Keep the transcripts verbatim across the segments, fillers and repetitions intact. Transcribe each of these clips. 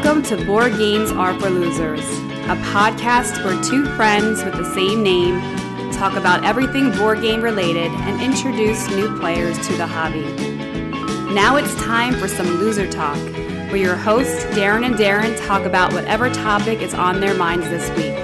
Welcome to Board Games Are for Losers, a podcast where two friends with the same name talk about everything board game related and introduce new players to the hobby. Now it's time for some loser talk, where your hosts Darren and Darren talk about whatever topic is on their minds this week.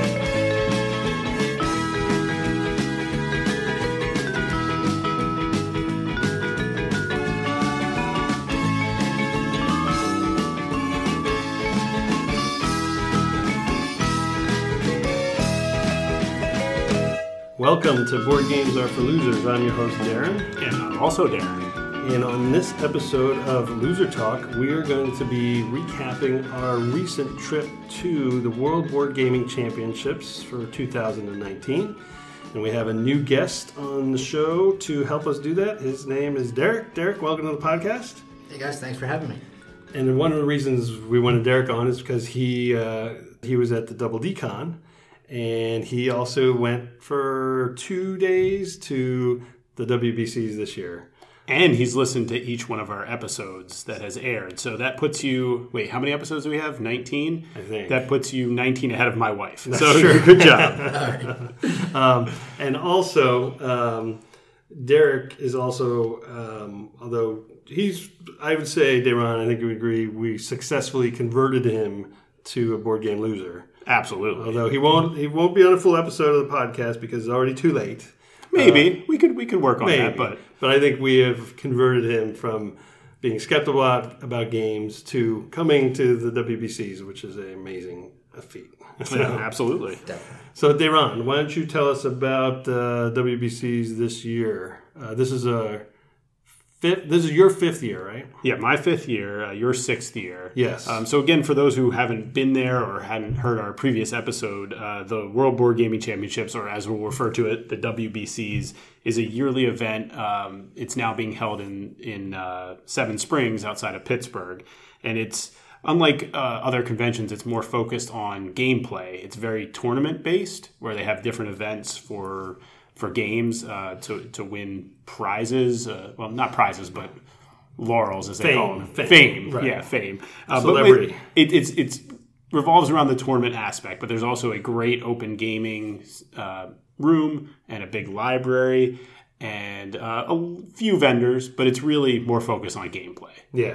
Welcome to Board Games Are for Losers. I'm your host, Darren. And I'm also Darren. And on this episode of Loser Talk, we are going to be recapping our recent trip to the World Board Gaming Championships for two thousand nineteen. And we have a new guest on the show to help us do that. His name is Derek. Derek, welcome to the podcast. Hey guys, thanks for having me. And one of the reasons we wanted Derek on is because he uh, he was at the Double D Con. And he also went for two days to the W B Cs this year. And he's listened to each one of our episodes that has aired. So that puts you... Wait, how many episodes do we have? nineteen? I think. That puts you nineteen ahead of my wife. That's so true. Good job. um, and also, um, Derek is also... Um, although he's... I would say, Darren, I think you would agree, we successfully converted him to a board game loser. Absolutely. Although he won't he won't be on a full episode of the podcast because it's already too late. Maybe. Uh, we could we could work on maybe. that. But but I think we have converted him from being skeptical about, about games to coming to the W B Cs, which is an amazing feat. So, yeah, absolutely. Definitely. So, Darren, why don't you tell us about uh, W B Cs this year? Uh, this is a fifth. This is your fifth year, right? Yeah, my fifth year, uh, your sixth year. Yes. Um, so again, for those who haven't been there or hadn't heard our previous episode, uh, the World Board Gaming Championships, or as we'll refer to it, the W B Cs, is a yearly event. Um, it's now being held in in uh, Seven Springs outside of Pittsburgh, and it's unlike uh, other conventions. It's more focused on gameplay. It's very tournament based, where they have different events for. for games uh, to to win prizes. Uh, well, not prizes, but laurels, as they fame, call them. Fame. Fame. Right. Yeah, fame. Uh, Celebrity. But it, it, it's, it's revolves around the tournament aspect, but there's also a great open gaming uh, room and a big library and uh, a few vendors, but it's really more focused on gameplay. Yeah.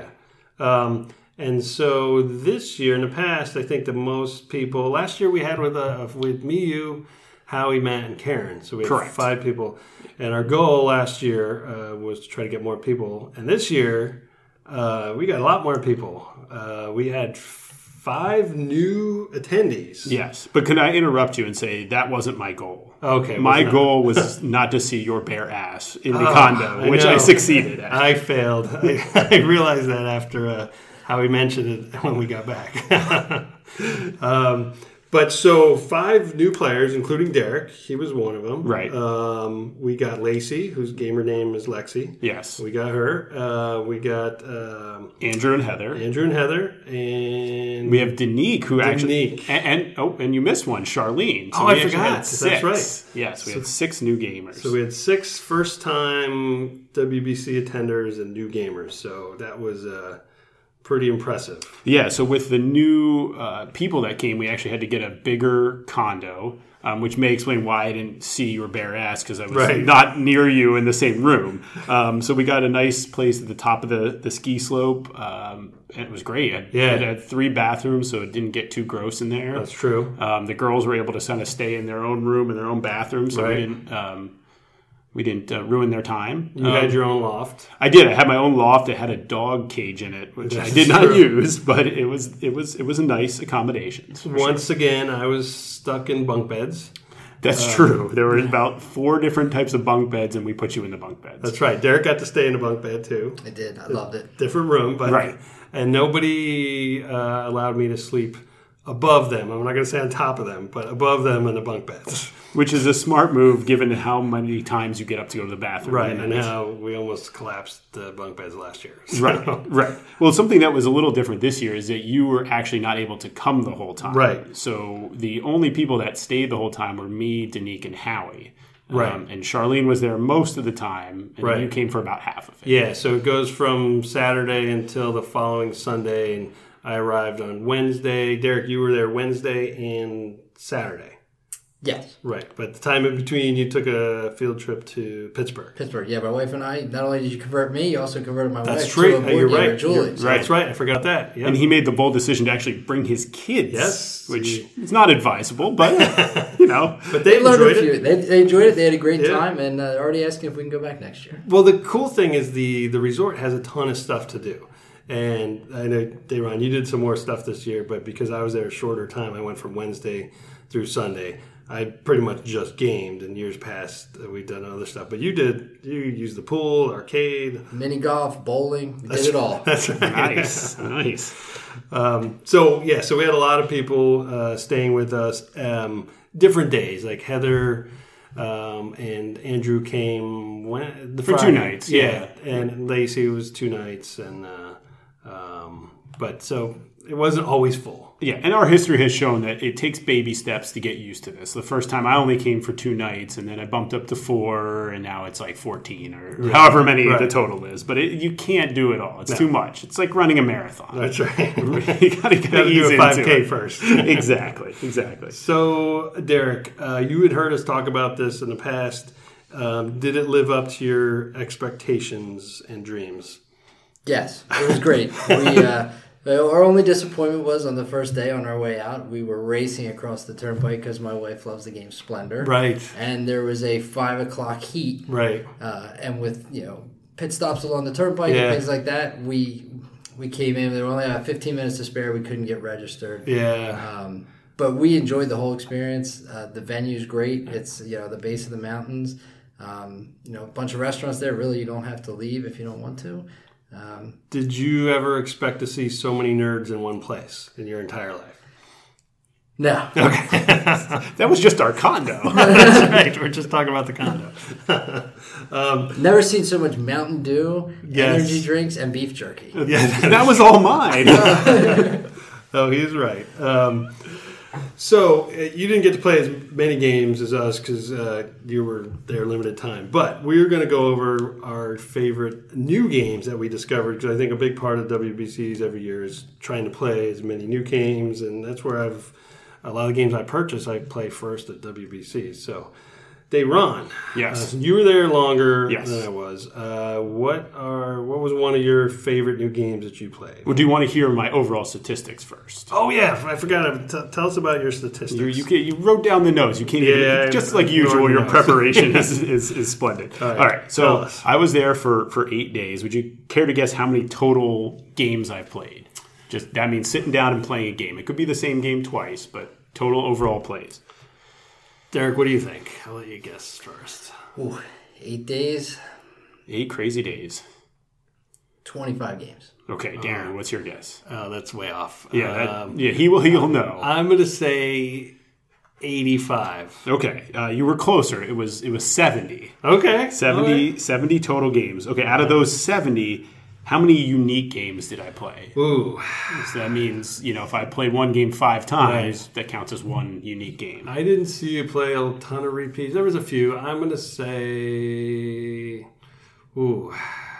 Um, and so this year, in the past, I think the most people... Last year we had with uh, with me, you... Howie, Matt, and Karen. So we had Correct. five people. And our goal last year uh, was to try to get more people. And this year, uh, we got a lot more people. Uh, we had five new attendees. Yes, but can I interrupt you and say that wasn't my goal? Okay. My not? goal was not to see your bare ass in the Oh, condo, I which know. I succeeded at. I failed. I, I realized that after uh, Howie mentioned it when we got back. um But so five new players, including Derek. He was one of them. Right. Um, we got Lacey, whose gamer name is Lexi. Yes. We got her. Uh, we got um, Andrew and Heather. Andrew and Heather. And We have Danique, who actually... Danique. And, and oh, and you missed one, Charlene. Oh, we I actually forgot. had That's six. right. Yes, we So- had six new gamers. So we had six first-time W B C attenders and new gamers. So that was uh, pretty impressive. Yeah, so with the new uh, people that came, we actually had to get a bigger condo, um, which may explain why I didn't see your bare ass, because I was Right. not near you in the same room. Um, so we got a nice place at the top of the, the ski slope, um, and it was great. It, Yeah. it had three bathrooms, so it didn't get too gross in there. That's true. Um, the girls were able to kind of stay in their own room, in their own bathroom, so Right. we didn't... Um, We didn't uh, ruin their time. You Um, had your own loft. I did. I had my own loft. It had a dog cage in it, which That's I did not true. use, but it was it was it was a nice accommodation. for Once sure. again, I was stuck in bunk beds. That's uh, true. There were about four different types of bunk beds, and we put you in the bunk beds. That's right. Derek got to stay in a bunk bed too. I did. I loved it. Different room, but Right. and nobody uh, allowed me to sleep above them. I'm not going to say on top of them, but above them in the bunk beds. Which is a smart move, given how many times you get up to go to the bathroom. Right, and and how we almost collapsed the bunk beds last year. So- Right, right. Well, something that was a little different this year is that you were actually not able to come the whole time. Right. So the only people that stayed the whole time were me, Danique, and Howie. Right. Um, and Charlene was there most of the time, and Right. you came for about half of it. Yeah, so it goes from Saturday until the following Sunday, and I arrived on Wednesday. Derek, you were there Wednesday and Saturday. Yes. Right. But the time in between, you took a field trip to Pittsburgh. Pittsburgh. Yeah, my wife and I, not only did you convert me, you also converted my That's wife true. to a board You're gamer, right. Julie. You're, So- That's right. I forgot that. Yep. And he made the bold decision to actually bring his kids. Yes. Which He- is not advisable, but, you know. But they They learned a enjoyed few. it. They, they enjoyed it. They had a great Yeah. time, and uh, already asking if we can go back next year. Well, the cool thing is the, the resort has a ton of stuff to do. And I know, Dayron, you did some more stuff this year, but because I was there a shorter time, I went from Wednesday through Sunday. I pretty much just gamed. In years past, uh, we've done other stuff. But you did, you used the pool, arcade. Mini golf, bowling, we did it all. That's right. Nice. Nice. Um, so, yeah, so we had a lot of people uh, staying with us um, different days. Like Heather um, and Andrew came when, the For two Friday. nights, yeah. And Lacey was two nights. and uh, um, But so it wasn't always full. Yeah, and our history has shown that it takes baby steps to get used to this. The first time I only came for two nights, and then I bumped up to four, and now it's like fourteen or right. however many right. the total is. But it, you can't do it all. It's no. too much. It's like running a marathon. That's right. you gotta, gotta ease do a five K into first. exactly, exactly. So, Derek, uh, you had heard us talk about this in the past. Um, did it live up to your expectations and dreams? Yes, it was great. we uh, Our only disappointment was on the first day on our way out, we were racing across the turnpike because my wife loves the game Splendor. Right. And there was a five o'clock heat. Right. Uh, and with, you know, pit stops along the turnpike yeah. and things like that, we we came in. There were only about fifteen minutes to spare. We couldn't get registered. Yeah. Um, but we enjoyed the whole experience. Uh, the venue's great. It's, you know, the base of the mountains. Um, you know, a bunch of restaurants there. Really, you don't have to leave if you don't want to. Um, Did you ever expect to see so many nerds in one place in your entire life? No. Okay. That was just our condo. That's right. We're just talking about the condo. um, Never seen so much Mountain Dew, yes. energy drinks, and beef jerky. Yeah, that was all mine. Oh, he's right. Um, so uh, you didn't get to play as many games as us because uh, you were there limited time. But we're going to go over our favorite new games that we discovered because I think a big part of W B Cs every year is trying to play as many new games, and that's where I've a lot of the games I purchase I play first at W B C. So, Dayron, yes, uh, you were there longer yes. than I was. Uh, what are what was one of your favorite new games that you played? Well, do you want to hear my overall statistics first? Oh yeah, I forgot. T- tell us about your statistics. You, you, can, you wrote down the notes. You can't yeah, even, just I, like I usual. Your notes. preparation is, is is splendid. All right, All right so I was there for for eight days. Would you care to guess how many total games I played? Just that means sitting down and playing a game. It could be the same game twice, but total overall plays. Derek, what do you think? I'll let you guess first. Ooh, eight days. Eight crazy days. twenty-five games. Okay, Darren, uh, what's your guess? Oh, that's way off. Yeah, that, um, yeah, he will. He'll know. I'm going to say eighty-five. Okay, uh, you were closer. It was it was seventy. Okay, seventy, right. seventy total games. Okay, out of those seventy, how many unique games did I play? Ooh. So that means, you know, if I play one game five times, right. that counts as one unique game. I didn't see you play a ton of repeats. There was a few. I'm going to say, ooh,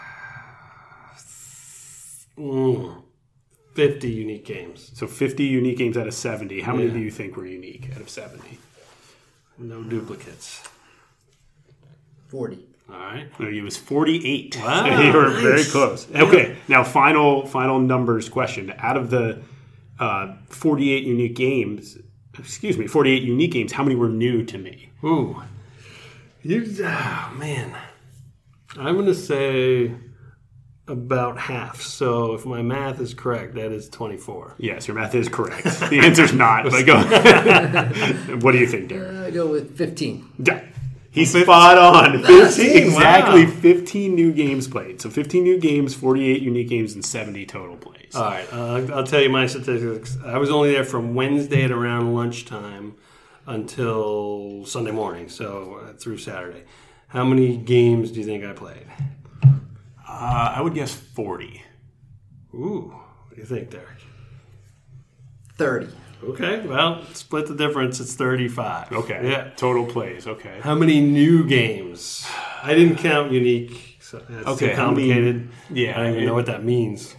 mm, fifty unique games. So fifty unique games out of seventy. How many yeah. do you think were unique out of seventy? No duplicates. forty. All right. No, it was forty-eight. Wow, you were nice. very close. Okay, now final final numbers question. Out of the uh, forty-eight unique games, excuse me, forty-eight unique games, how many were new to me? Ooh. You, oh, man. I'm going to say about half. So if my math is correct, that is twenty-four. Yes, your math is correct. The answer's not, but go ahead. What do you think, Darren? Uh, I go with fifteen. Yeah. He's spot on. fifteen, wow. Exactly fifteen new games played. So fifteen new games, forty-eight unique games, and seventy total plays. All right. Uh, I'll tell you my statistics. I was only there from Wednesday at around lunchtime until Sunday morning, so uh, through Saturday. How many games do you think I played? Uh, I would guess forty. Ooh. What do you think, Derek? thirty. Okay, well, split the difference. It's thirty-five. Okay. Yeah. Total plays. Okay. How many new games? I didn't count unique So that's Okay, too complicated. Yeah, I don't even it- know what that means.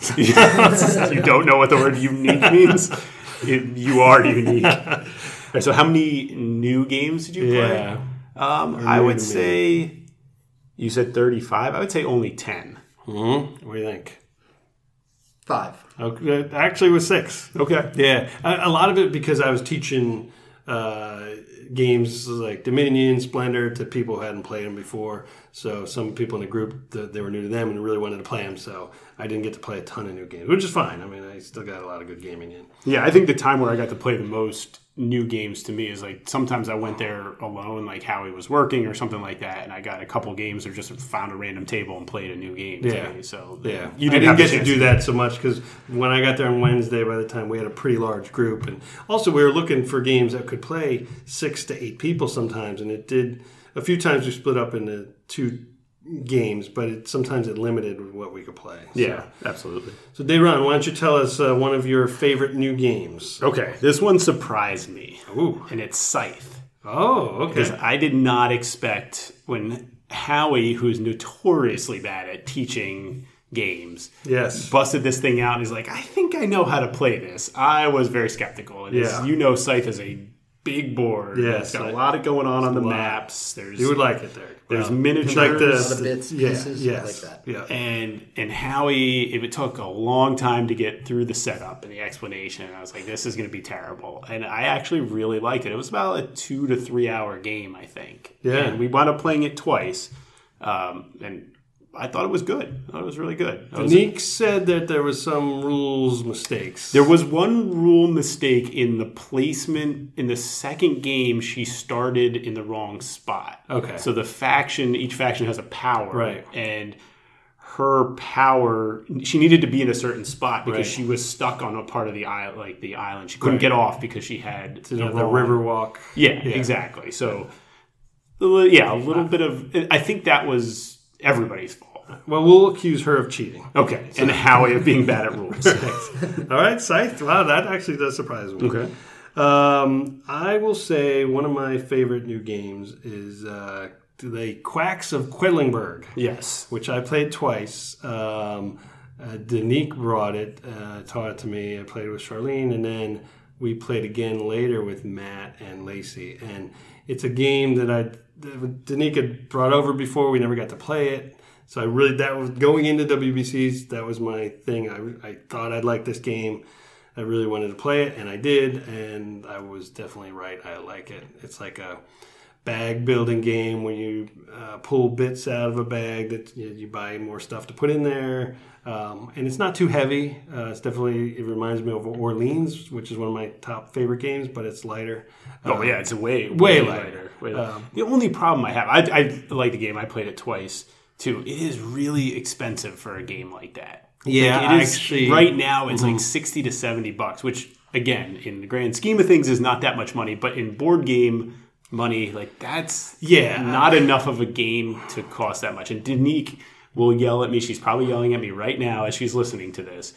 You don't know what the word unique means? It, you are unique. All right, so how many new games did you play? Yeah. Um, Or I new would to me. say, you said thirty-five. I would say only ten. Mm-hmm. What do you think? Five. Okay, actually, it was six. Okay. Yeah, a, a lot of it because I was teaching uh, games like Dominion, Splendor to people who hadn't played them before. So some people in the group, that they were new to them and really wanted to play them. So I didn't get to play a ton of new games, which is fine. I mean, I still got a lot of good gaming in. Yeah, I think the time where I got to play the most new games to me is like sometimes I went there alone, like Howie was working or something like that, and I got a couple games or just found a random table and played a new game. Yeah. today. So Yeah, you I didn't, didn't have the get to chance do that so much because when I got there on Wednesday, by the time we had a pretty large group, and also we were looking for games that could play six to eight people sometimes, and it did. A few times we split up into two games, but it, sometimes it limited what we could play. So. Yeah, absolutely. So, Dayron, why don't you tell us uh, one of your favorite new games? Okay, this one surprised me. Ooh. And it's Scythe. Oh, Because okay. I did not expect when Howie, who's notoriously bad at teaching games, Yes. busted this thing out and he's like, I think I know how to play this. I was very skeptical. And as Yeah. you know, Scythe is a big board. Yes, It's got I- a lot of going on on the lot. maps. There's You would like it there. There's Wow. miniatures. Like A this. lot of bits, Yeah, pieces, yes. like that. Yeah. And and Howie, it took a long time to get through the setup and the explanation. And I was like, this is going to be terrible. And I actually really liked it. It was about a two to three hour game, I think. Yeah. And we wound up playing it twice. Um, and I thought it was good. I thought it was really good. I was- Nick said that there was some rules mistakes. There was one rule mistake in the placement. In the second game, she started in the wrong spot. Okay. So the faction, each faction has a power. Right. And her power, she needed to be in a certain spot because Right. she was stuck on a part of the island, like the island. She couldn't Right. get off because she had You know, the, the wrong- river walk. Yeah, Yeah. exactly. So, yeah, a little bit of, I think that was everybody's fault. Well, we'll accuse her of cheating. Okay. And Howie of being bad at rules. All right, Scythe. Wow, that actually does surprise me. Okay. Um, I will say one of my favorite new games is uh, the Quacks of Quedlinburg, Yes. which I played twice. Um, uh, Danique brought it, uh, taught it to me. I played with Charlene, and then we played again later with Matt and Lacey. And it's a game that I that Danique had brought over before. We never got to play it. So I really, that was going into W B Cs, that was my thing. I, I thought I'd like this game. I really wanted to play it, and I did, and I was definitely right. I like it. It's like a bag building game when you uh, pull bits out of a bag that you, you buy more stuff to put in there. Um, and it's not too heavy. Uh, it's definitely, it reminds me of Orleans, which is one of my top favorite games, but it's lighter. Oh Um, yeah, it's a way way way, lighter. lighter. Way lighter. Um, the only problem I have, I, I like the game. I played it twice too. It is really expensive for a game like that. Yeah, Like, it is, actually- right now it's like sixty to seventy bucks, which again, in the grand scheme of things, is not that much money. But in board game money, like that's Yeah. not enough of a game to cost that much. And Danique will yell at me. She's probably yelling at me right now as she's listening to this.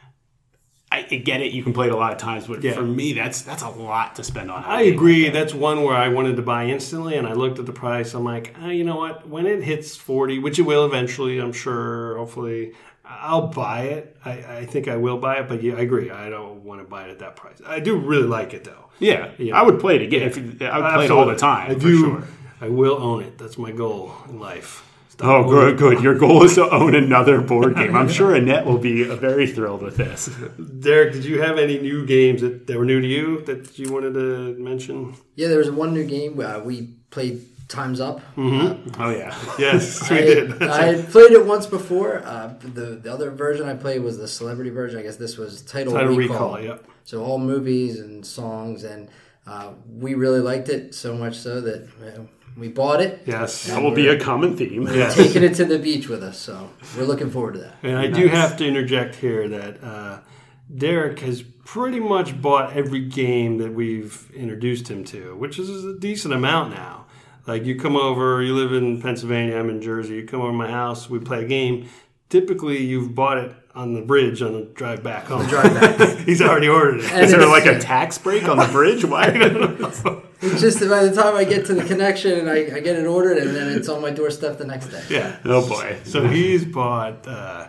I, I get it. You can play it a lot of times, but Yeah. for me, that's that's a lot to spend on. a I game agree. like that. That's one where I wanted to buy instantly, and I looked at the price. I'm like, oh, you know what? When it hits forty, which it will eventually, I'm sure, hopefully, I'll buy it. I, I think I will buy it, but yeah, I agree. I don't want to buy it at that price. I do really like it, though. Yeah, Yeah. I would play it again. If you, I would play it all the time. I for do. Sure. I will own it. That's my goal in life. Stop Oh, owning good, it. good. Your goal is to own another board game. I'm sure Annette will be very thrilled with this. Derek, did you have any new games that, that were new to you that you wanted to mention? Yeah, there was one new game. Uh, we played Time's Up. Mm-hmm. Oh yeah, Yes, we I, did. I had played it once before. Uh, the the other version I played was the celebrity version. I guess this was Title, Title Recall. Recall, yep. So all movies and songs, and uh, we really liked it so much so that uh, we bought it. Yes. that will be a common theme. Yes. Taking it to the beach with us. So we're looking forward to that. And I do have to interject here that uh, Derek has pretty much bought every game that we've introduced him to, which is a decent amount now. Like you come over, you live in Pennsylvania, I'm in Jersey, you come over to my house, we play a game. Typically, you've bought it on the bridge on the drive back home. Drive back. He's already ordered it. And Is there it's- like a tax break on the bridge? Why? It's just by the time I get to the connection and I, I get it ordered, and then it's on my doorstep the next day. Yeah. Oh boy. So he's bought uh,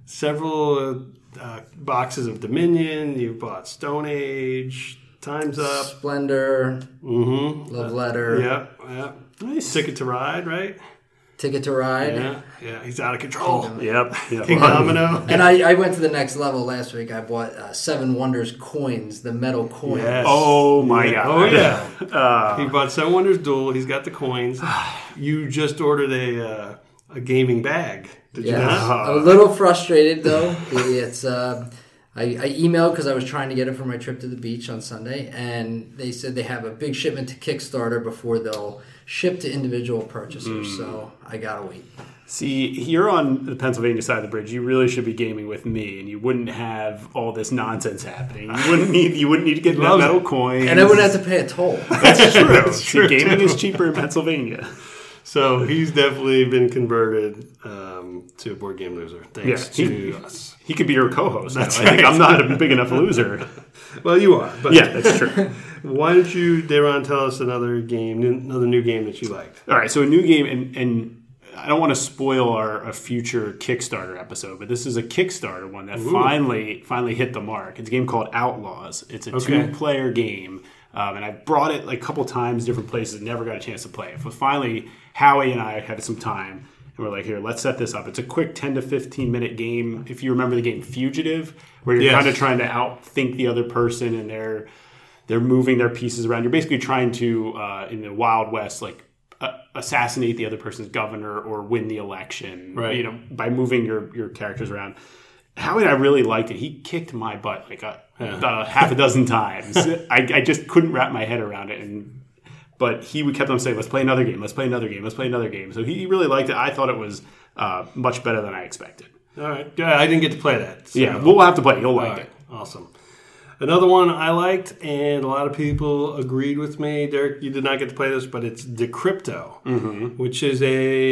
several uh, boxes of Dominion. You've bought Stone Age, Time's Up, Splendor, mm-hmm. Love Letter. Yeah, yeah. Nice. Ticket to Ride, right? Ticket to Ride. Yeah, yeah. He's out of control. Yep. yep. King Domino. And I, I went to the next level last week. I bought uh, Seven Wonders coins, the metal coins. Yes. Oh my Yeah. god. Oh yeah. Uh, He bought Seven Wonders Duel. He's got the coins. You just ordered a uh, a gaming bag. Did you Yeah. not? I'm a little frustrated though. It's uh, I, I emailed because I was trying to get it for my trip to the beach on Sunday, and they said they have a big shipment to Kickstarter before they'll ship to individual purchasers. Mm. So I gotta wait. See, you're on the Pennsylvania side of the bridge. You really should be gaming with me, and you wouldn't have all this nonsense happening. You wouldn't need. You wouldn't need to get that metal coin, and I wouldn't have to pay a toll. That's true. That's See, true, gaming too. is cheaper in Pennsylvania. So he's definitely been converted um, to a board game loser. Thanks Yeah, to he- us. He could be your co-host. Now. That's I think right. I'm not a big enough loser. Well, you are. But Yeah, that's true. Why don't you, Daron, tell us another game, another new game that you liked? All right, so a new game, and, and I don't want to spoil our a future Kickstarter episode, but this is a Kickstarter one that Ooh. finally finally hit the mark. It's a game called Outlaws. It's a Okay. two-player game, um, and I brought it like a couple times, different places, and never got a chance to play it. But finally, Howie and I had some time, and we're like, here, let's set this up. It's a quick ten to fifteen minute game. If you remember the game Fugitive, where you're Yes. kind of trying to outthink the other person, and they're they're moving their pieces around. You're basically trying to, uh, in the Wild West, like uh, assassinate the other person's governor or win the election, Right. you know, by moving your, your characters around. Howie and I really liked it. He kicked my butt like a, uh, half a dozen times. I, I just couldn't wrap my head around it. And But he would kept on saying, let's play another game, let's play another game, let's play another game. So he really liked it. I thought it was uh, much better than I expected. All right. Yeah, I didn't get to play that. So. Yeah, we'll have to play it. You'll All like right. it. Awesome. Another one I liked, and a lot of people agreed with me. Derek, you did not get to play this, but it's Decrypto, mm-hmm. which is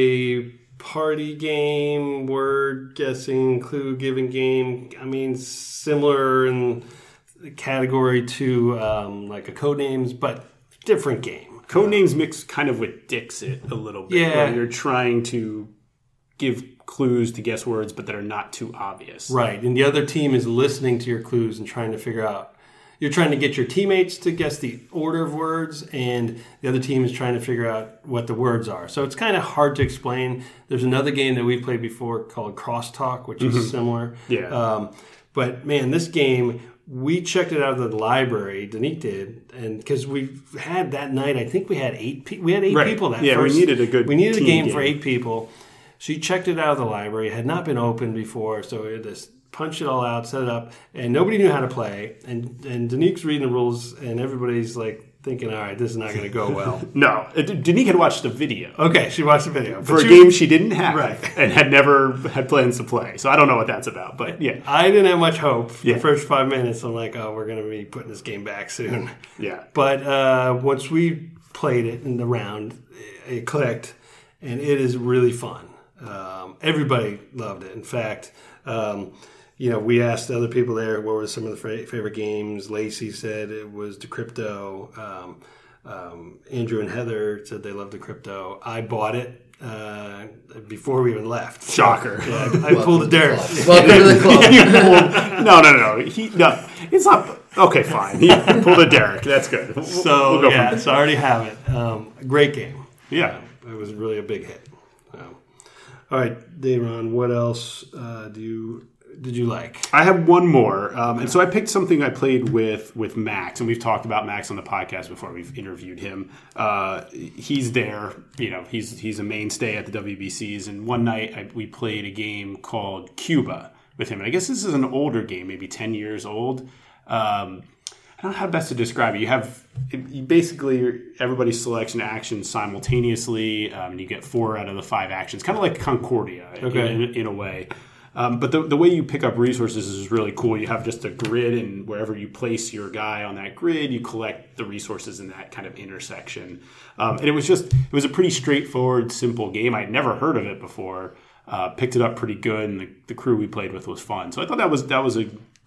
a party game, word guessing, clue giving game. I mean, similar in category to um, like a Codenames, but different game. Codenames mix kind of with Dixit a little bit. Yeah. Where you're trying to give clues to guess words, but that are not too obvious. Right, and the other team is listening to your clues and trying to figure out. You're trying to get your teammates to guess the order of words, and the other team is trying to figure out what the words are. So it's kind of hard to explain. There's another game that we've played before called Crosstalk, which is mm-hmm. similar. Yeah. Um, but man, this game, we checked it out of the library. Danique did, and because we had that night, I think we had eight. Pe- we had eight right. people that yeah, first. we needed a good. We needed a team game, game for eight people. She checked it out of the library. It had not been opened before, so we had to punch it all out, set it up, and nobody knew how to play. And and Danique's reading the rules, and everybody's like thinking, all right, this is not going to go well. No, Danique had watched the video. Okay, she watched the video. For a she, game she didn't have Right. and had never had plans to play. So I don't know what that's about, but yeah. I didn't have much hope. For Yeah. the first five minutes, I'm like, oh, we're going to be putting this game back soon. Yeah. But uh, once we played it in the round, it clicked, and it is really fun. Um, everybody loved it. In fact, um, you know, we asked other people there what were some of the fa- favorite games. Lacey said it was Decrypto. Um, um, Andrew and Heather said they loved Decrypto. I bought it uh, before we even left. Shocker. So, yeah, I, I pulled the Derek. Welcome to the club. You pulled, no, no, no. He, no. It's not. Okay, fine. He pulled a Derek. That's good. We'll, So, we'll go yeah, from there. so I already have it. Um, great game. Yeah. It was really a big hit. Um, all right, Daron, what else uh, do you did you like? I have one more, um, and so I picked something I played with with Max, and we've talked about Max on the podcast before. We've interviewed him. Uh, he's there, you know. He's he's a mainstay at the W B Cs. And one night I, we played a game called Cuba with him, and I guess this is an older game, maybe ten years old. Um, I don't know how best to describe it. You have you basically everybody selects an action simultaneously, um, and you get four out of the five actions, kind of like Concordia Okay. in, in a way. Um, but the, the way you pick up resources is really cool. You have just a grid, and wherever you place your guy on that grid, you collect the resources in that kind of intersection. Um, and it was just, it was a pretty straightforward, simple game. I'd never heard of it before. Uh, picked it up pretty good, and the, the crew we played with was fun. So I thought that was that was a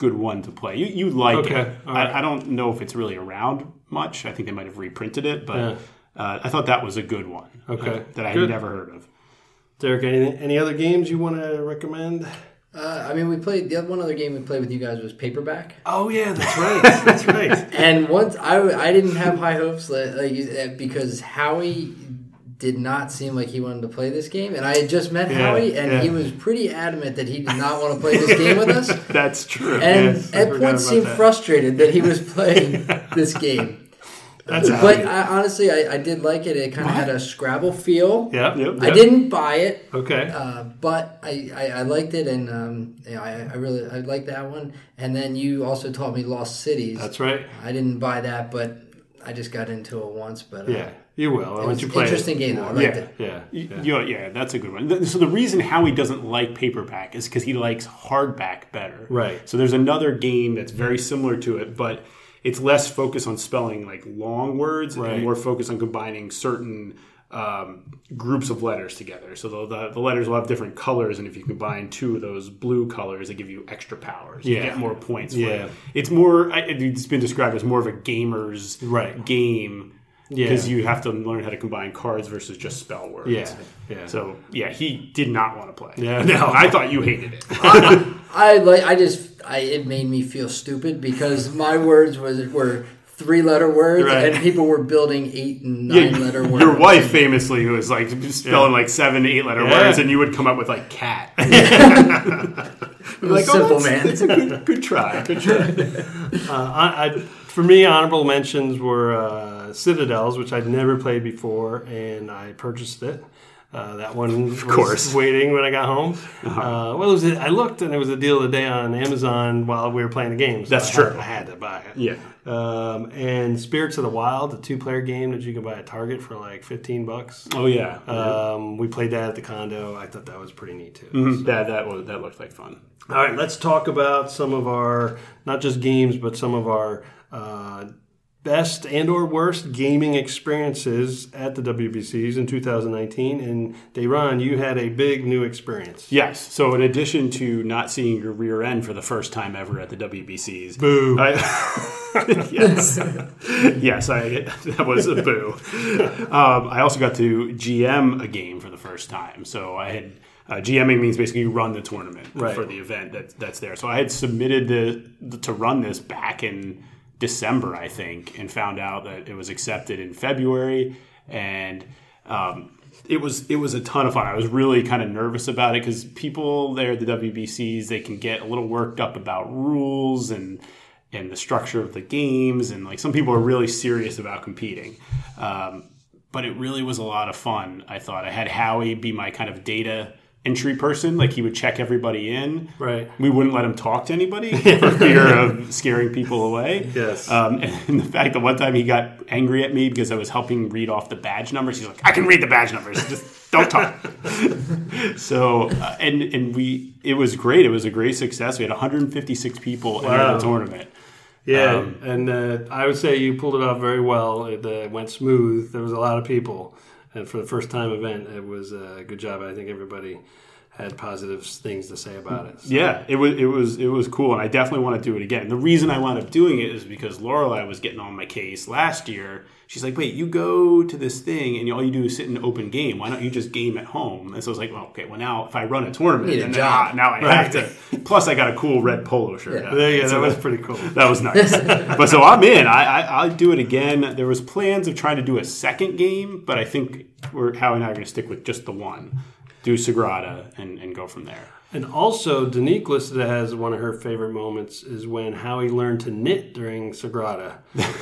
good one to play. You you like Okay. it. All right. I, I don't know if it's really around much. I think they might have reprinted it, but Yeah. uh, I thought that was a good one. Okay. uh, that I had Good. never heard of. Derek, any, any other games you want to recommend? Uh, I mean, we played the other, one other game we played with you guys was Paperback, Oh, yeah, that's right. That's right. and once I, I didn't have high hopes like, like uh, because Howie did not seem like he wanted to play this game, and I had just met Yeah, Howie, and yeah. he was pretty adamant that he did not want to play this game with us, That's true. and Yes, I at forgot points about seemed that. frustrated that he was playing this game. That's But Howie. I, honestly, I, I did like it. It kind of had a Scrabble feel. Yep. Yep. I didn't buy it. Okay. Uh, but I, I, I liked it, and um, yeah, I, I really I liked that one. And then you also taught me Lost Cities. That's right. I didn't buy that, but I just got into it once. But uh, Yeah, you will. it Once was you an play interesting it. game. Though. I liked Yeah. it. Yeah. Y- yeah. Yeah, yeah, that's a good one. Th- So the reason Howie doesn't like paperback is because he likes hardback better. Right. So there's another game that's very similar to it, but it's less focused on spelling like long words Right. and more focused on combining certain um, groups of letters together. So the, the, the letters will have different colors, and if you combine two of those blue colors, they give you extra powers. You Yeah. get more points. For Yeah. it. It's more. I- It's been described as more of a gamer's Right. game. Yeah. Because you have to learn how to combine cards versus just spell words. Yeah. Yeah. So yeah, he did not want to play. Yeah, no. I thought you hated it. I like. I just. I it made me feel stupid because my words was were three letter words, Right. and people were building eight and nine letter words. Your wife famously was like spelling like seven, eight letter Yeah. words, and you would come up with like cat. It was like, simple, oh, that's, man. That's a good, good try. Good try. Uh, I, I, for me, honorable mentions were uh, Citadels, which I'd never played before, and I purchased it. Uh, that one was course. waiting when I got home. Uh, well, it was, I looked, and it was a deal of the day on Amazon while we were playing the game. So That's I true. Had, I had to buy it. Yeah. Um, and Spirits of the Wild, the two-player game that you can buy at Target for like fifteen bucks. Oh yeah. Um, we played that at the condo. I thought that was pretty neat too. Mhm. That that was that looked like fun. All right, let's talk about some of our, not just games, but some of our uh, best and or worst gaming experiences at the W B Cs in two thousand nineteen. And Dayron, you had a big new experience. Yes. So in addition to not seeing your rear end for the first time ever at the W B Cs, Boo. I, yes, yes, I that was a boo. Um, I also got to G M a game for the first time. So I had uh, GMing means basically you run the tournament Right. for the event that that's there. So I had submitted the, the to run this back in December, I think, and found out that it was accepted in February, and um, it was it was a ton of fun. I was really kind of nervous about it because people there at the W B Cs, they can get a little worked up about rules and and the structure of the games, and like some people are really serious about competing. Um, but it really was a lot of fun. I thought I had Howie be my kind of data entry person, like he would check everybody in. Right. We wouldn't let him talk to anybody for fear of scaring people away. Yes. Um, and the fact that one time he got angry at me because I was helping read off the badge numbers. He's like, I can read the badge numbers. Just don't talk. so, uh, and and we, it was great. It was a great success. We had one hundred fifty-six people Wow. enter the tournament. Yeah, Um, and uh, I would say you pulled it off very well. It uh, went smooth. There was a lot of people. And for the first time event, it was a good job. I think everybody had positive things to say about it. So. Yeah, it was it was it was cool, and I definitely want to do it again. The reason I wound up doing it is because Lorelai was getting on my case last year. She's like, "Wait, you go to this thing, and all you do is sit in open game. Why don't you just game at home?" And so I was like, "Well, okay, well now if I run a tournament, You need a then job. now, now I Right. have to." Plus, I got a cool red polo shirt. Yeah. out. There you go. So That was pretty cool. That was nice. But so I'm in. I, I I'll do it again. There was plans of trying to do a second game, but I think we're Howie and I are going to stick with just the one. Do Sagrada and, and go from there. And also, Danique listed it as one of her favorite moments is when Howie learned to knit during Sagrada.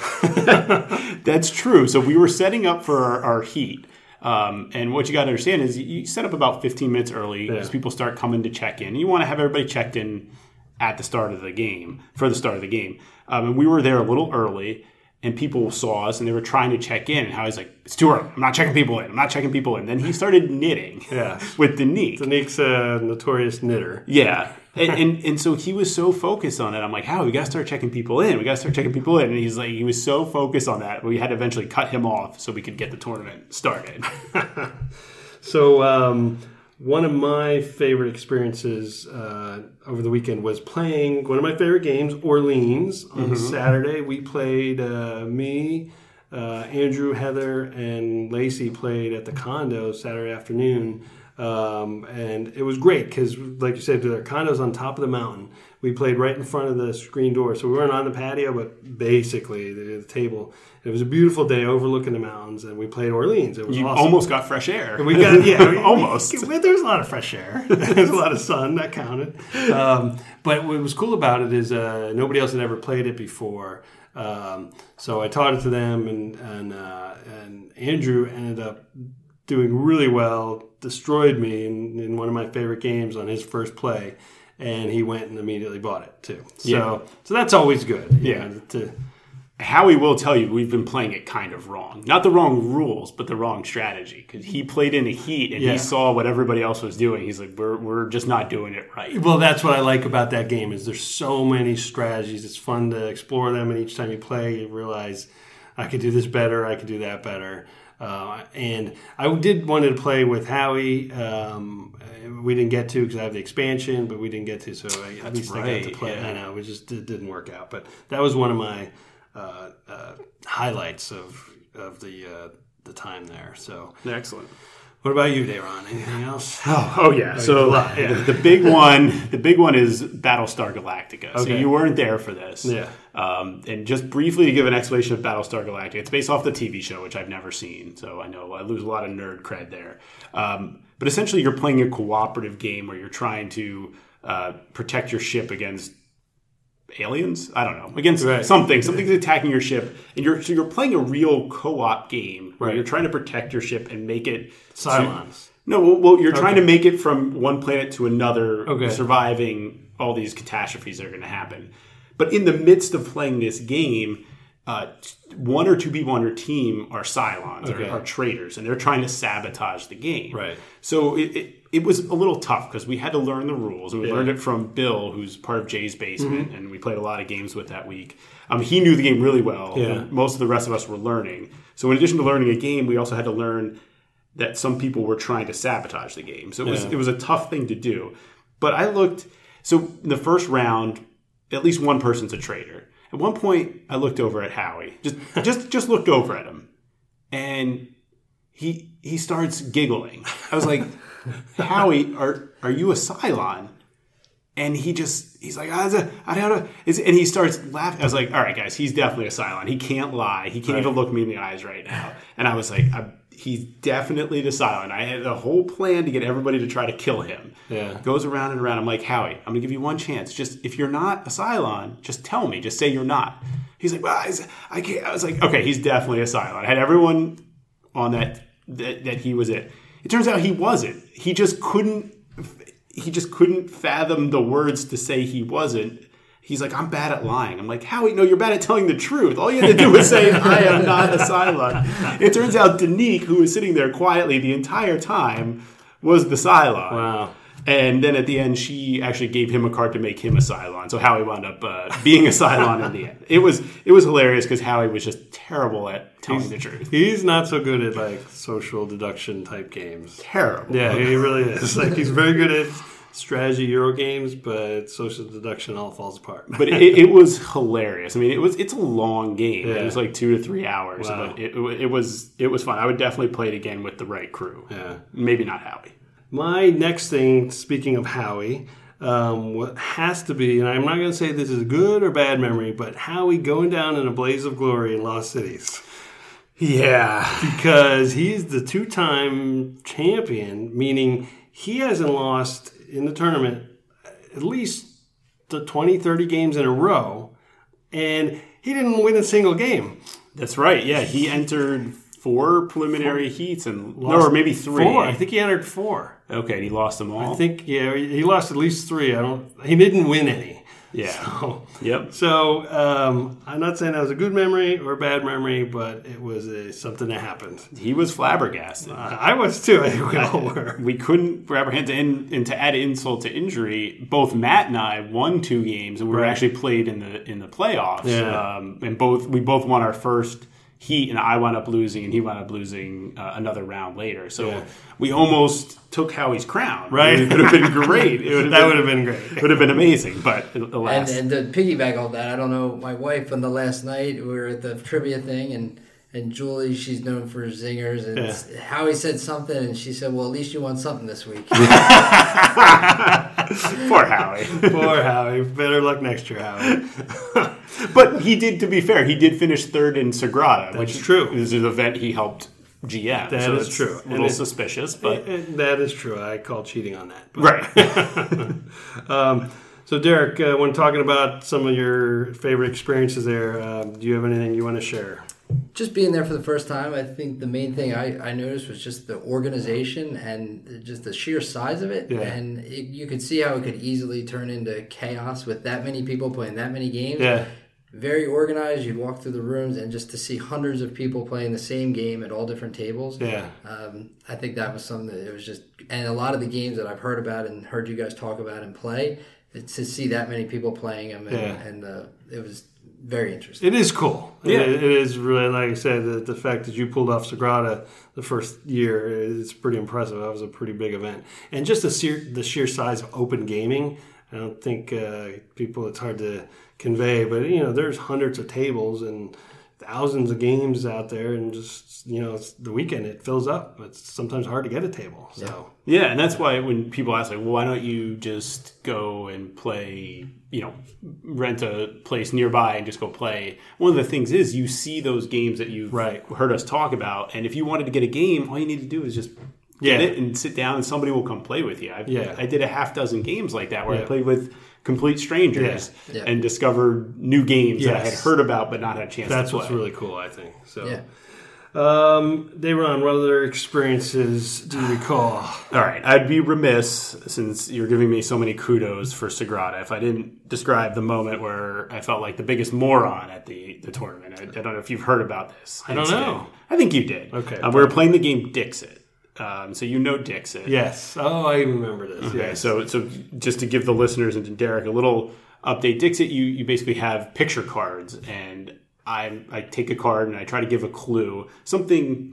That's true. So we were setting up for our, our heat. Um, and what you got to understand is you, you set up about fifteen minutes early Yeah. as people start coming to check in. You want to have everybody checked in at the start of the game, for the start of the game. Um, and we were there a little early, and people saw us, and they were trying to check in. And Howie's like, it's too early. I'm not checking people in. I'm not checking people in. Then he started knitting Yeah. with Danique. Danique's a notorious knitter. Yeah. And, and and so he was so focused on it. I'm like, Howie, we got to start checking people in. We got to start checking people in. And he's like, he was so focused on that. We had to eventually cut him off so we could get the tournament started. So, um, one of my favorite experiences uh, over the weekend was playing one of my favorite games, Orleans. On mm-hmm. Saturday, we played, uh, me, uh, Andrew, Heather, and Lacey played at the condo Saturday afternoon. Um, and it was great because, like you said, the condo's on top of the mountain. We played right in front of the screen door. So we weren't on the patio, but basically the, the table. It was a beautiful day overlooking the mountains, and we played Orleans. It was you awesome. Almost got fresh air. We got, yeah, we, almost. We, there was a lot of fresh air. There was a lot of sun. That counted. Um, but what was cool about it is uh, nobody else had ever played it before. Um, so I taught it to them, and, and, uh, and Andrew ended up doing really well, destroyed me in, in one of my favorite games on his first play, and he went and immediately bought it too. So, yeah. so that's always good. Yeah. Know, to, Howie will tell you we've been playing it kind of wrong. Not the wrong rules, but the wrong strategy. Because he played in a heat and yeah. he saw what everybody else was doing. He's like, we're we're just not doing it right. Well, that's what I like about that game is there's so many strategies. It's fun to explore them, and each time you play, you realize I could do this better, I could do that better. Uh, and I did want to play with Howie. Um, we didn't get to because I have the expansion, but we didn't get to, so I, at least right, I got to play. Yeah. I know, it just it didn't work out. But that was one of my uh, uh, highlights of of the uh, the time there. So excellent. What about you, Dayron? Anything else? Oh, oh yeah. So yeah. The, the big one, the big one is Battlestar Galactica. Okay. So you weren't there for this. Yeah. Um, and just briefly to give an explanation of Battlestar Galactica, it's based off the T V show, which I've never seen. So I know I lose a lot of nerd cred there. Um, but essentially, you're playing a cooperative game where you're trying to uh, protect your ship against aliens. I don't know, against right. something. Something's attacking your ship, and you're so you're playing a real co-op game where right. you're trying to protect your ship and make it Cylons. To, no, well, well you're okay. trying to make it from one planet to another, okay. surviving all these catastrophes that are going to happen. But in the midst of playing this game, uh, one or two people on your team are Cylons, okay. or are traitors, and they're trying to sabotage the game. Right. So it, it, it was a little tough because we had to learn the rules. And we yeah. learned it from Bill, who's part of Jay's Basement, mm-hmm. and we played a lot of games with that week. Um, he knew the game really well. Yeah. Most of the rest of us were learning. So in addition to learning a game, we also had to learn that some people were trying to sabotage the game. So it was, yeah. it was a tough thing to do. But I looked... So in the first round, at least one person's a traitor. At one point, I looked over at Howie. Just just, just looked over at him. And he he starts giggling. I was like, Howie, are are you a Cylon? And he just, he's like, I don't know. And he starts laughing. I was like, all right, guys, he's definitely a Cylon. He can't lie. He can't right. even look me in the eyes right now. And I was like, I, he's definitely the Cylon. I had a whole plan to get everybody to try to kill him. Yeah. Goes around and around. I'm like, Howie, I'm going to give you one chance. Just, if you're not a Cylon, just tell me. Just say you're not. He's like, well, I can't. I was like, okay, he's definitely a Cylon. I had everyone on that, that, that he was it. It turns out he wasn't. He just couldn't, he just couldn't fathom the words to say he wasn't. He's like, I'm bad at lying. I'm like, Howie, no, you're bad at telling the truth. All you had to do was say, I am not a Cylon. It turns out Danique, who was sitting there quietly the entire time, was the Cylon. Wow. And then at the end, she actually gave him a card to make him a Cylon. So Howie wound up uh, being a Cylon in the end. It was it was hilarious because Howie was just terrible at telling he's, the truth. He's not so good at like social deduction type games. Terrible. Yeah, he really is. Like he's very good at strategy Euro games, but social deduction all falls apart. But it, it was hilarious. I mean, it was it's a long game. Yeah. It was like two to three hours. Wow. But it, it was it was fun. I would definitely play it again with the right crew. Yeah, maybe not Howie. My next thing, speaking of Howie, um, what has to be, and I'm not going to say this is a good or bad memory, but Howie going down in a blaze of glory in Lost Cities. Yeah, because he's the two-time champion, meaning he hasn't lost in the tournament at least the twenty, thirty games in a row, and he didn't win a single game. That's right. Yeah, he entered four preliminary four. heats and no, or maybe three. Four. I think he entered four. Okay, and he lost them all. I think yeah, he lost at least three. I don't. He didn't win any. Yeah. So, yep. So um, I'm not saying that was a good memory or a bad memory, but it was a, something that happened. He was flabbergasted. Uh, I was too. I think we all were. We couldn't grab our hands. And, and to add insult to injury, both Matt and I won two games, and we were right. actually played in the in the playoffs. Yeah. Um, and both we both won our first he and I wound up losing, and he wound up losing uh, another round later. So Yeah. we almost took Howie's crown. Right. It would have been great. It would have That been, would have been great. It would have been amazing, but alas. And, and to piggyback on that, I don't know, my wife on the last night, we were at the trivia thing, and and Julie, she's known for zingers, and Yeah. Howie said something, and she said, well, at least you won something this week. Poor Howie. Poor Howie. Better luck next year, Howie. But he did, to be fair, he did finish third in Sagrada, That's which true. is an event he helped G M. That so is it's true. A little And it- suspicious, but... And that is true. I call cheating on that. But- Right. um, so, Derek, uh, when talking about some of your favorite experiences there, um, do you have anything you want to share? Just being there for the first time, I think the main thing I, I noticed was just the organization and just the sheer size of it. Yeah. And it, you could see how it could easily turn into chaos with that many people playing that many games. Yeah. Very organized. You'd walk through the rooms, and just to see hundreds of people playing the same game at all different tables. Yeah. Um, I think that was something that it was just, and a lot of the games that I've heard about and heard you guys talk about and play, to see that many people playing them, and, Yeah. and uh, it was very interesting. It is cool. Yeah. It, it is really, like I said, the, the fact that you pulled off Sagrada the first year is pretty impressive. That was a pretty big event. And just the sheer, the sheer size of open gaming, I don't think uh, people, it's hard to convey, but, you know, there's hundreds of tables and thousands of games out there, and just, you know, it's the weekend, it fills up. It's sometimes hard to get a table. So, Yeah, and that's why when people ask, like, well, why don't you just go and play, you know, rent a place nearby and just go play? One of the things is you see those games that you've Right. heard us talk about, and if you wanted to get a game, all you need to do is just get Yeah. it and sit down, and somebody will come play with you. I've, Yeah. I did a half dozen games like that where Yeah. I played with complete strangers Yeah. Yeah. and discovered new games that I had Yes. heard about but not had a chance that's to play. what's really cool, I think. So, Yeah. um, Dayron, what other experiences do you recall? All right, I'd be remiss, since you're giving me so many kudos for Sagrada, if I didn't describe the moment where I felt like the biggest moron at the, the tournament. I, I don't know if you've heard about this. I don't incident. know. I think you did. Okay. Um, we were playing the game Dixit. Um, so you know Dixit. Yes. Oh, I remember this. Okay, Yes. so so just to give the listeners and to Derek a little update, Dixit, you, you basically have picture cards, and I I take a card and I try to give a clue, something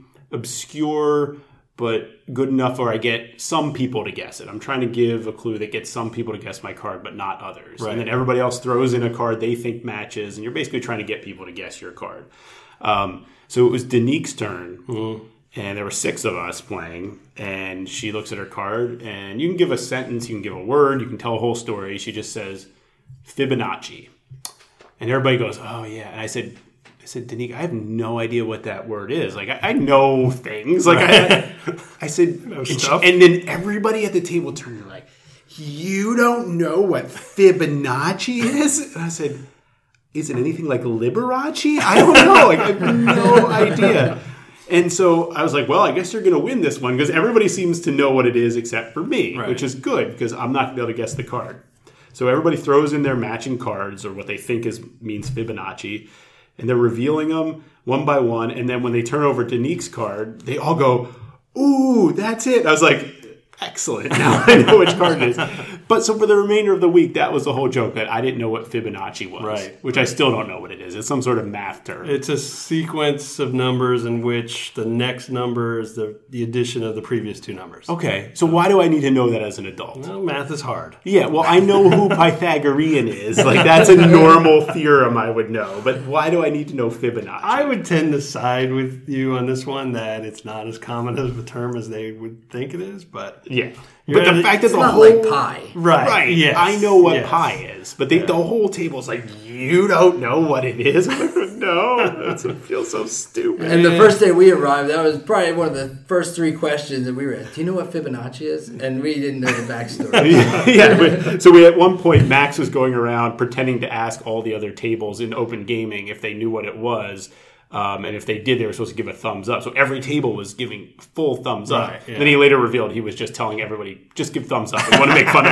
obscure but good enough where I get some people to guess it. I'm trying to give a clue that gets some people to guess my card, but not others. Right. And then everybody else throws in a card they think matches, and you're basically trying to get people to guess your card. Um, so it was Danique's turn. Mm-hmm. And there were six of us playing, and she looks at her card, and you can give a sentence, you can give a word, you can tell a whole story. She just says, Fibonacci. And everybody goes, oh, yeah. And I said, I said, Danique, I have no idea what that word is. Like, I, I know things. Like, I, I said, and, she, stuff. and then everybody at the table turned and like, you don't know what Fibonacci is? And I said, is it anything like Liberace? I don't know. Like, I have no idea. And so I was like, well, I guess you're going to win this one because everybody seems to know what it is except for me, Right. which is good because I'm not going to be able to guess the card. So everybody throws in their matching cards or what they think is means Fibonacci, and they're revealing them one by one. And then when they turn over Danique's card, they all go, ooh, that's it. I was like, excellent. Now I know which card it is. But so for the remainder of the week, that was the whole joke, that I didn't know what Fibonacci was. Right. Which I still don't know what it is. It's some sort of math term. It's a sequence of numbers in which the next number is the, the addition of the previous two numbers. Okay. So why do I need to know that as an adult? Well, math is hard. Yeah, well, I know who Pythagorean is. Like, that's a normal theorem I would know. But why do I need to know Fibonacci? I would tend to side with you on this one that it's not as common of a term as they would think it is, but... Yeah. You're But the gonna- fact that It's the not whole... like pie. Right. Right. Yes. I know what Yes. pi is. But they, the whole table's like, you don't know what it is? I'm like, no. That's, it feels so stupid. And the first day we arrived, that was probably one of the first three questions that we were at. Do you know what Fibonacci is? And we didn't know the backstory. yeah, but, so we at one point Max was going around pretending to ask all the other tables in open gaming if they knew what it was, um, and if they did, they were supposed to give a thumbs up. So every table was giving full thumbs up. Right, yeah. Then he later revealed he was just telling everybody, just give thumbs up. We want to make fun of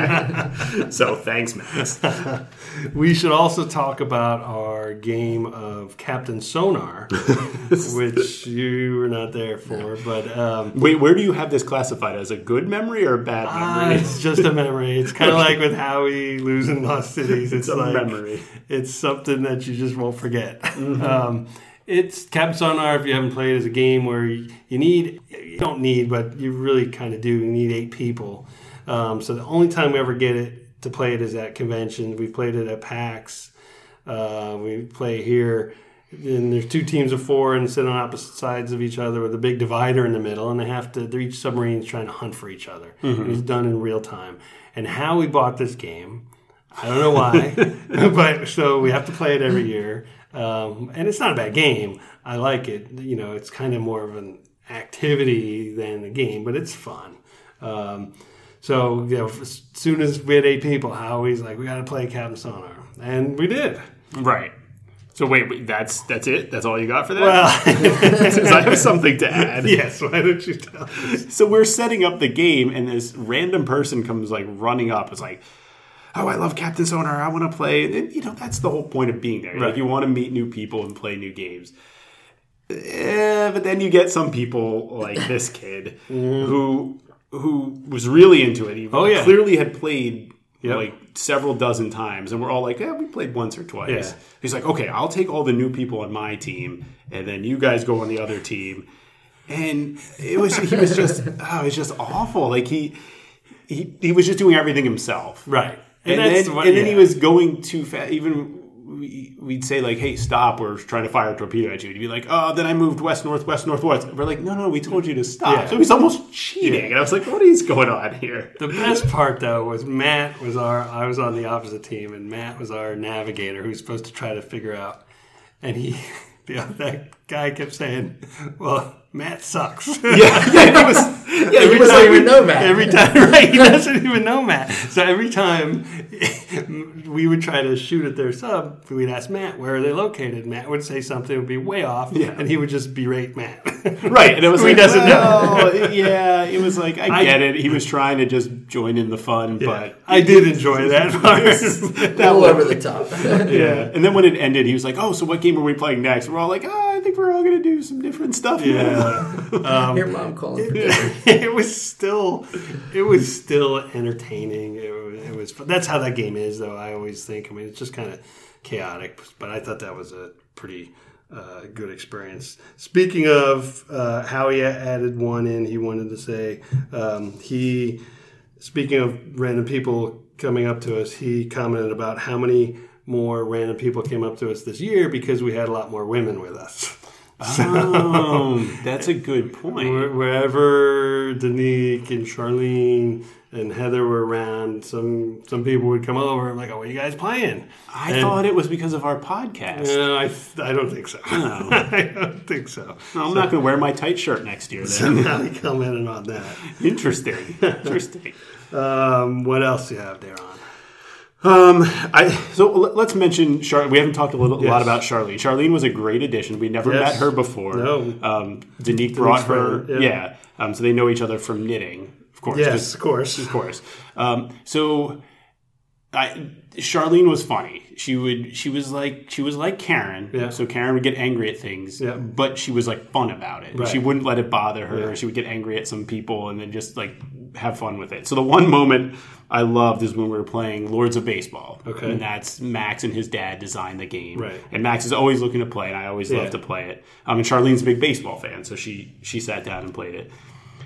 that guy. So thanks, Max. We should also talk about our game of Captain Sonar, which you were not there for, but... Um, Wait, where do you have this classified? As a good memory or a bad Ah, memory? it's just a memory. It's kind of like with Howie losing Lost Cities. It's, It's a like memory. It's something that you just won't forget. Um, It's Captain Sonar, if you haven't played, is a game where you, you need, you don't need, but you really kind of do. You need eight people. Um, so the only time we ever get it to play it is at conventions. We've played it at PAX. Uh, we play here. And there's two teams of four and sit on opposite sides of each other with a big divider in the middle, and they have to. They're each submarine's trying to hunt for each other. Mm-hmm. And it's done in real time. And how we bought this game, I don't know why, but so we have to play it every year. Um, and it's not a bad game. I like it. You know, it's kind of more of an activity than a game, but it's fun. Um, so you know, as soon as we had eight people, Howie's like, we got to play Captain Sonar, and we did. Right. So wait, wait, that's that's it? That's all you got for that? Well, I have something to add. Yes, why don't you tell us? So we're setting up the game, and this random person comes like running up. It's like, oh, I love Captain Sonar. I want to play. And, you know, that's the whole point of being there. Right. Like, you want to meet new people and play new games. Eh, but then you get some people like this kid mm. who who was really into it. He oh, yeah. clearly had played yep. like several dozen times, and we're all like, yeah, we played once or twice. Yeah. He's like, okay, I'll take all the new people on my team, and then you guys go on the other team. And it was he was just oh, it was just awful. Like he he he was just doing everything himself, right? And, and then what, and then yeah. he was going too fast. Even we, we'd say like, "Hey, stop! We're trying to fire a torpedo at you." He'd be like, "Oh, then I moved west, northwest, northwest." We're like, "No, no, we told you to stop." Yeah. So he's almost cheating, yeah. and I was like, "What is going on here?" The best part though was Matt was our. I was on the opposite team, and Matt was our navigator who was supposed to try to figure out. And he, the that guy kept saying, "Well, Matt sucks." Yeah, yeah, he was. Yeah, he doesn't even know Matt. Every time, right? He doesn't even know Matt. So every time we would try to shoot at their sub, we'd ask Matt, where are they located? Matt would say something, would be way off, yeah. and he would just berate Matt. Right, and it was he like, doesn't well, know. Yeah, it was like, I, I get it. He was trying to just join in the fun, yeah. but... I did enjoy that part. All over the top. Yeah, and then when it ended, he was like, oh, so what game are we playing next? We're all like, oh, I think we're all going to do some different stuff. Yeah. um, Your mom calling. It, it was still, it was still entertaining. It was, it was. That's how that game is, though. I always think. I mean, it's just kind of chaotic, but I thought that was a pretty uh, good experience. Speaking of uh, how he added one in, he wanted to say um, he. Speaking of random people coming up to us, he commented about how many more random people came up to us this year because we had a lot more women with us. Oh, that's a good point. Wherever Danique and Charlene and Heather were around, some some people would come over and like, oh, what are you guys playing? I and, thought it was because of our podcast. No, I, I don't think so. No. I don't think so. No, I'm so, not going to wear my tight shirt next year then. So now he commented on that. Interesting. Interesting. um, what else do you have there on? Um, I so let's mention Char. We haven't talked a little, yes. lot about Charlene. Charlene was a great addition. We never yes. met her before. No. Um, Danique brought her. Friend, yeah. yeah. Um, so they know each other from knitting, of course. Yes, just, of course, of course. Um, so, I Charlene was funny. She would. She was like. She was like Karen. Yeah. So Karen would get angry at things. Yeah. But she was like fun about it. Right. She wouldn't let it bother her. Yeah. She would get angry at some people and then just like have fun with it. So the one moment I loved is when we were playing Lords of Baseball. Okay. And that's Max and his dad designed the game. Right. And Max is always looking to play, and I always yeah. love to play it. Um, and Charlene's a big baseball fan, so she she sat down and played it.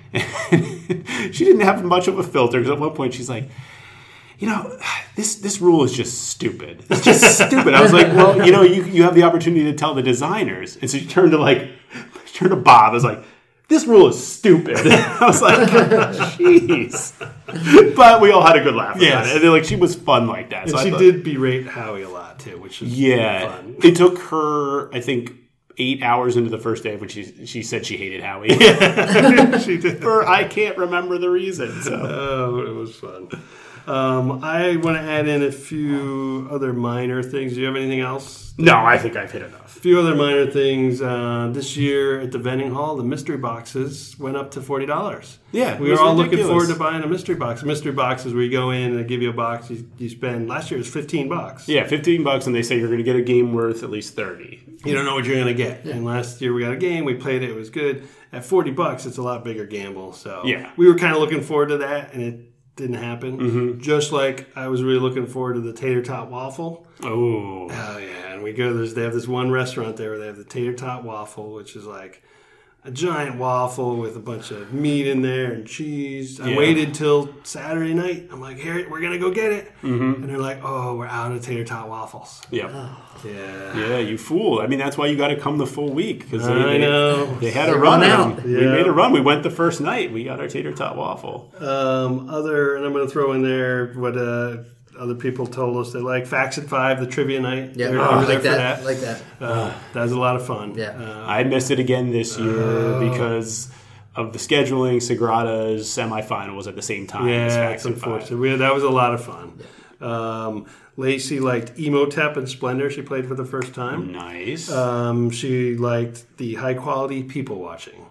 And she didn't have much of a filter, because at one point she's like, you know, this this rule is just stupid. It's just stupid. I was like, well, you know, you you have the opportunity to tell the designers. And so she turned to like, she turned to Bob. I was like, this rule is stupid. I was like, jeez. But we all had a good laugh yes. about it. And then, like, she was fun like that. And so she I thought, did berate Howie a lot, too, which was yeah, fun. It took her, I think, eight hours into the first day when she she said she hated Howie. Yeah, she did. For I can't remember the reason. So. Oh, it was fun. Um, I want to add in a few other minor things. Do you have anything else? No, I think I've hit enough. A few other minor things. Uh, this year at the vending hall, the mystery boxes went up to forty dollars. Yeah, we were all ridiculous. Looking forward to buying a mystery box. Mystery box is where you go in and they give you a box. You, you spend, last year it was fifteen bucks. Yeah, fifteen bucks, and they say you're going to get a game worth at least thirty. You don't know what you're going to get. Yeah. And last year we got a game, we played it, it was good. At forty bucks, it's a lot bigger gamble. So yeah. we were kind of looking forward to that, and it didn't happen. Mm-hmm. Just like I was really looking forward to the tater tot waffle. Oh. Oh, yeah. and we go. There's they have this one restaurant there where they have the tater tot waffle, which is like a giant waffle with a bunch of meat in there and cheese. I Yeah. waited till Saturday night. I'm like, here, we're gonna go get it, Mm-hmm. and they're like, oh, we're out of tater tot waffles. Yep. Yeah, Yeah, you fool. I mean, that's why you got to come the full week. Because they, I they, know. they had They a run run out. out. We Yeah. made a run. We went the first night. We got our tater tot waffle. Um, other, and I'm going to throw in there what uh, other people told us they like. Facts at Five, the trivia night. Yeah, They were oh, over there like for that, like that. Uh, that was a lot of fun. Yeah. Uh, I missed it again this year Oh. because of the scheduling. Sagrada's semifinal was at the same time. as yeah, Facts it's and Five. unfortunate. We, that was a lot of fun. Um, Lacey liked Emotep and Splendor. She played for the first time. Nice. Um, she liked the high quality people watching.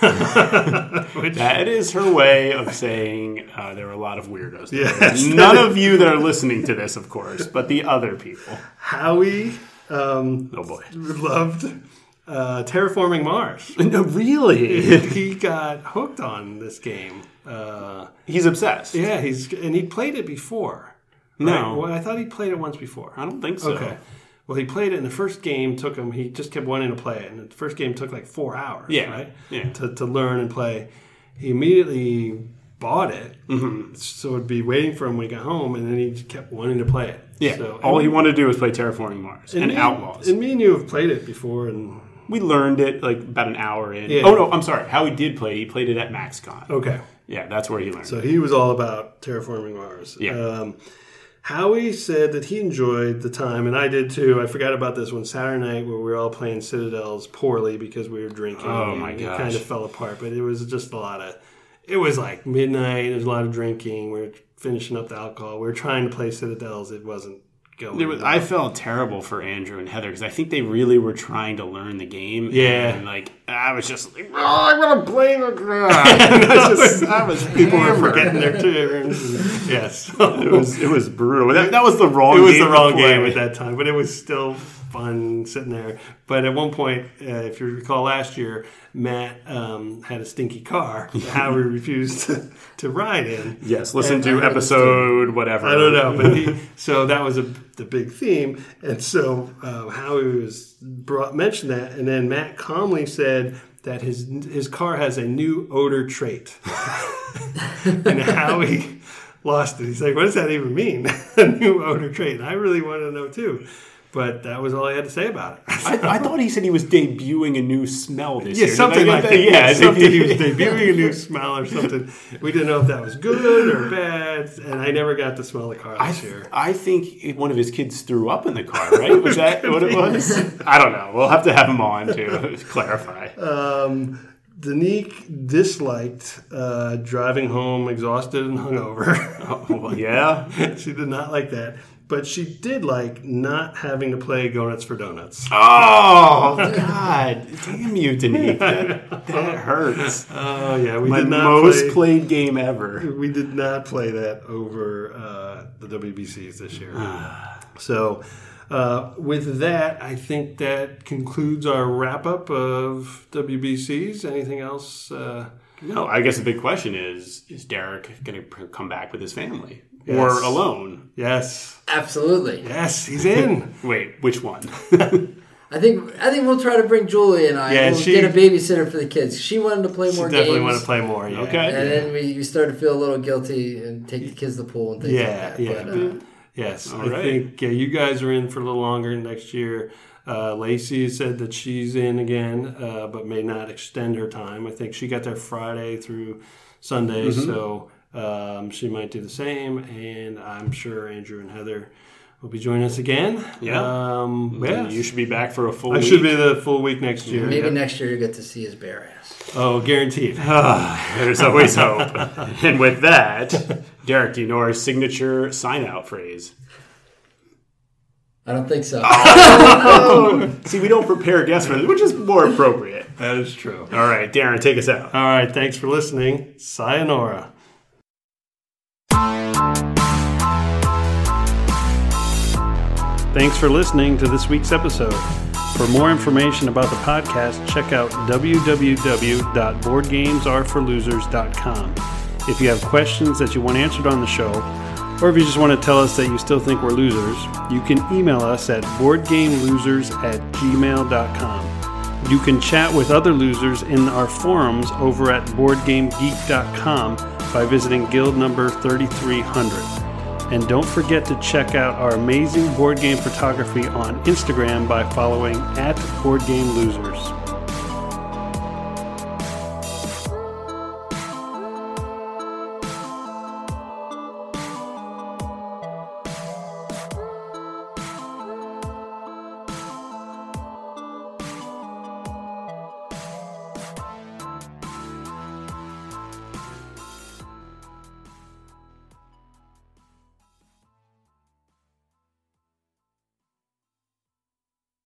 Which, That is her way of saying uh, there are a lot of weirdos. there. Yes. None of you that are listening to this, of course, but the other people. Howie um, Oh boy. loved uh, Terraforming Mars. No, really? He got hooked on this game. Uh, He's obsessed. yeah, he's and he played it before. No. Right? Well, I thought he played it once before. I don't think so. Okay. Well, he played it, and the first game took him. He just kept wanting to play it, and the first game took like four hours. Yeah, Right. yeah. To to learn and play, he immediately bought it, Mm-hmm. so it'd be waiting for him when he got home, and then he just kept wanting to play it. Yeah. So, All and- he wanted to do was play Terraforming Mars and, me, Outlaws. And me and you have played it before, and we learned it like about an hour in. Yeah. Oh, no, I'm sorry. How he did play, he played it at MaxCon. okay. Yeah, that's where he learned. So he was all about Terraforming Mars. Yeah. Um, Howie said that he enjoyed the time, and I did too. I forgot about this one Saturday night where we were all playing Citadels poorly because we were drinking. Oh, my It gosh. kind of fell apart, but it was just a lot of. It was like midnight. There was a lot of drinking. We were finishing up the alcohol. We were trying to play Citadels. It wasn't going. It was, well. I felt terrible for Andrew and Heather because I think they really were trying to learn the game. Yeah. And like, I was just like, oh, I want to play the I was, just, I was People were hammered. forgetting their turns. Yes. It was it was brutal. That, that was the wrong. It was game the to wrong play. game at that time, but it was still fun sitting there. But at one point, uh, if you recall last year, Matt um, had a stinky car that Howie refused to, to ride in. Yes, listen And I to heard episode whatever. I don't know, but he, so that was a, the big theme, and so uh, Howie was brought mentioned that, and then Matt calmly said that his his car has a new odor trait, and Howie lost it. He's like, "What does that even mean? A new odor trait?" And I really wanted to know too, but that was all I had to say about it. I, I thought he said he was debuting a new smell this Yeah, year. Did something I get like that. Yeah, Yeah, something. He was did- debuting a new smell or something. We didn't know if that was good or bad, and I never got to smell the car I, this year. I think one of his kids threw up in the car, right? Was that what it was? I don't know. We'll have to have him on to clarify. Um, Danique disliked uh, driving home exhausted and hungover. Oh, well, yeah. She did not like that. But she did like not having to play Go Nuts for Donuts. Oh, God. Damn you, Danique. That, that hurts. Oh, yeah. We My did not most play, played game ever. We did not play that over uh, the W B Cs this year. So, uh, with that, I think that concludes our wrap up of W B Cs. Anything else? Uh, No, I guess the big question is, is Derek going to come back with his family? Yes. Or alone? yes. Absolutely. Yes, he's in. Wait, which one? I think I think we'll try to bring Julie and I. Yeah, we'll she- get a babysitter for the kids. She wanted to play She more definitely games. want to play more. Yeah. Okay. And then we, we started to feel a little guilty and take the kids to the pool and things Yeah, like that. yeah. But, uh, Yes, All I right. think yeah, you guys are in for a little longer next year. Uh, Lacey said that she's in again, uh, but may not extend her time. I think she got there Friday through Sunday, Mm-hmm. so um, she might do the same. And I'm sure Andrew and Heather will be joining us again. Yeah. um, yeah. You should be back for a full I week. should be the full week next year. maybe Yep. next year you get to see his bare ass. Oh, guaranteed. There's always hope. And with that, Derek, do you know our signature sign-out phrase? I don't think so. See, we don't prepare guests for this, which is more appropriate. That is true. All right, Darren, take us out. All right, thanks for listening. Sayonara. Thanks for listening to this week's episode. For more information about the podcast, check out w w w dot board games are for losers dot com. If you have questions that you want answered on the show, Or if you just want to tell us that you still think we're losers, you can email us at boardgamelosers at gmail dot com. You can chat with other losers in our forums over at board game geek dot com by visiting guild number thirty-three hundred. And don't forget to check out our amazing board game photography on Instagram by following at boardgamelosers.